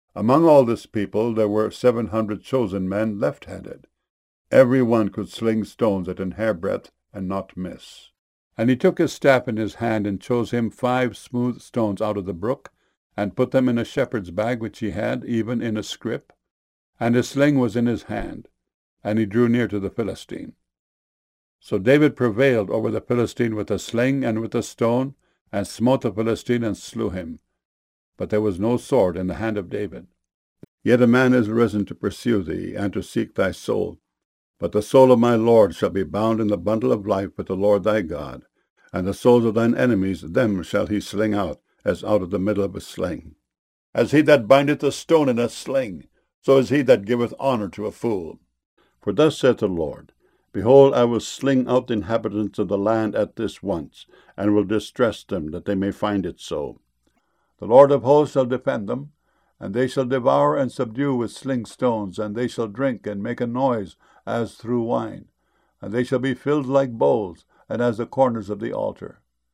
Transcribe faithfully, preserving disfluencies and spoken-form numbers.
Among all this people there were seven hundred chosen men left-handed. Every one could sling stones at an hairbreadth and not miss. And he took his staff in his hand, and chose him five smooth stones out of the brook, and put them in a shepherd's bag which he had, even in a scrip. And his sling was in his hand, and he drew near to the Philistine. So David prevailed over the Philistine with a sling and with a stone, and smote the Philistine and slew him. But there was no sword in the hand of David. Yet a man is risen to pursue thee, and to seek thy soul. But the soul of my Lord shall be bound in the bundle of life with the Lord thy God, and the souls of thine enemies, them shall he sling out, as out of the middle of a sling. As he that bindeth a stone in a sling, so is he that giveth honour to a fool. For thus saith the Lord, Behold, I will sling out the inhabitants of the land at this once, and will distress them, that they may find it so. The Lord of hosts shall defend them, and they shall devour and subdue with sling stones, and they shall drink and make a noise as through wine, and they shall be filled like bowls, and as the corners of the altar.